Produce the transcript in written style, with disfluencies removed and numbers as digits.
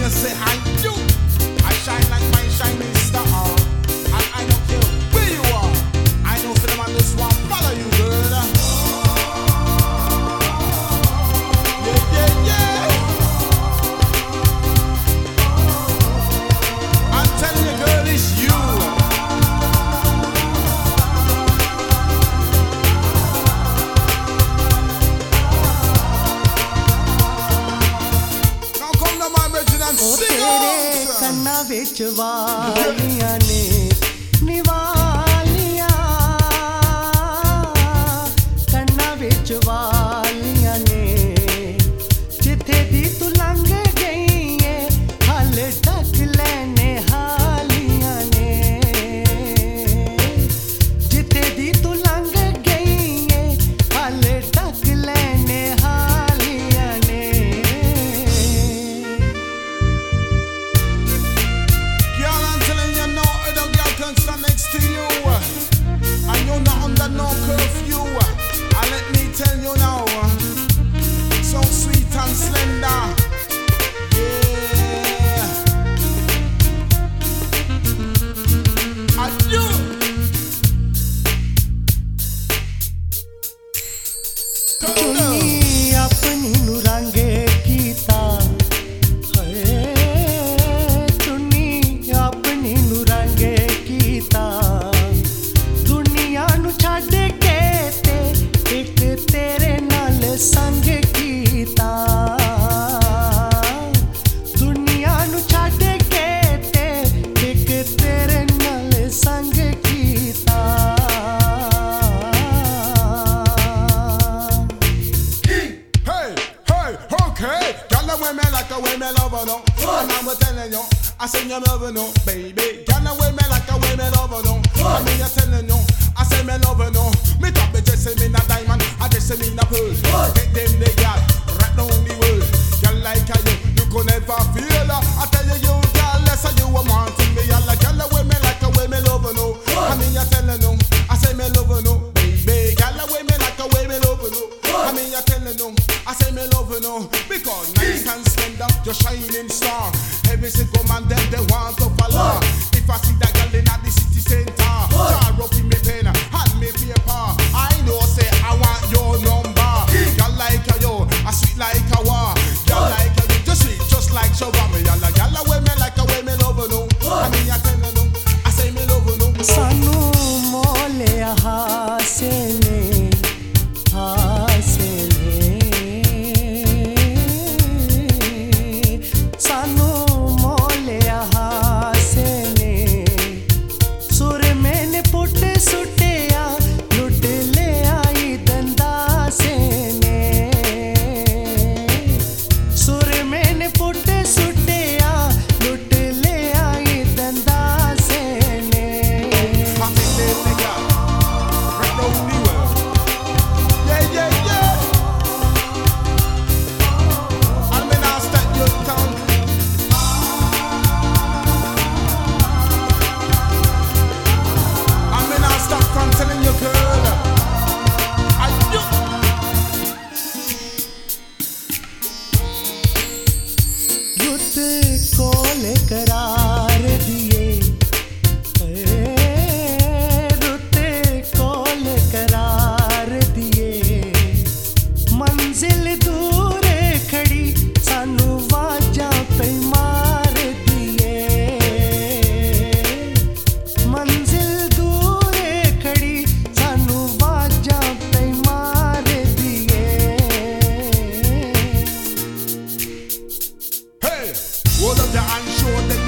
say I do. I shine like my shining star. And I don't care where you are. I know for them on this one follow you, girl. Yeah, yeah, yeah. I'm telling you, girl, it's you. ਕੰਨਾਂ ਵਿੱਚ ਵਾਲੀਆਂ ਨੇ ਨਿਵਾਲੀਆਂ ਕੰਨਾਂ ਵਿੱਚ ਵਾਲੀਆਂ ਨੇ ਜਿੱਥੇ ਦੀ ਤੂੰ ਲੰਘ ਗਈ ਏ ਹਾਲੇ ਢੱਕ ਲੈਨੇ ਹਾਲੀਆਂ ਨੇ ਜਿੱਥੇ ਦੀ ਤੂੰ ਲੰਘ ਗਈ ਏ ਹਾਲੇ ਢੱਕ ਲੈਨੇ ਹਾਲੀਆਂ ਨੇ stand next to you, and you're not under no curfew. And let me tell you now, so sweet and slender, yeah. And you. चुनी अपनी नू रंगे कीता चुनी अपनी नू रंगे कीता दुनिया नू छड्ड के ते एक तेरे नाल संग कीता दुनिया नू छड्ड के ते एक तेरे नाल संग कीता Okay, girl, the way me like a way me love her now. And I'm telling you, I say you love her now, baby. Girl, the way me like a way me love her now. I mean you telling you, I say me love her now. Me top me just say me na diamond, I just say me na pearl. Take them the girl, right down the world. Girl like you could never feel her. I tell you, girl, less than you a wanting me. I like girl, the way me like a way me love her now. I mean you telling you, I say me love her now, baby. Girl, the way me like a way me love her now. I mean you telling you, I say me love her now. Because nice and slender, your shining star. Every single man them they want to follow. If I see that girl in at the city center, jar up in me pen, hand me paper. I know say I want your number. Girl like you, I sweet like a war. Girl like you, just sweet, just like shawarma. Girl like girl away me like a way me love her now. I mean I tell her now, I say me love her now. सानू मोले हासेले हासेले सानू मोले हासेले सुर मैंने put सुटिया लुट ले आई दंदासे ने सुर मैंने पुट सुटिया लुट ले आई दंदासे ने I think they nigga right round the world. Yeah, yeah, yeah. And me now start your tongue. And me now stop from telling you, girl. I do. रुत कोले करार दिए रुत कोले करार दिए मंजिल दूर खड़ी सानू वाजा पे मार दिए मंजिल दूर खड़ी सानू वाजा पे मार दिए Hey, hold up your hand, show them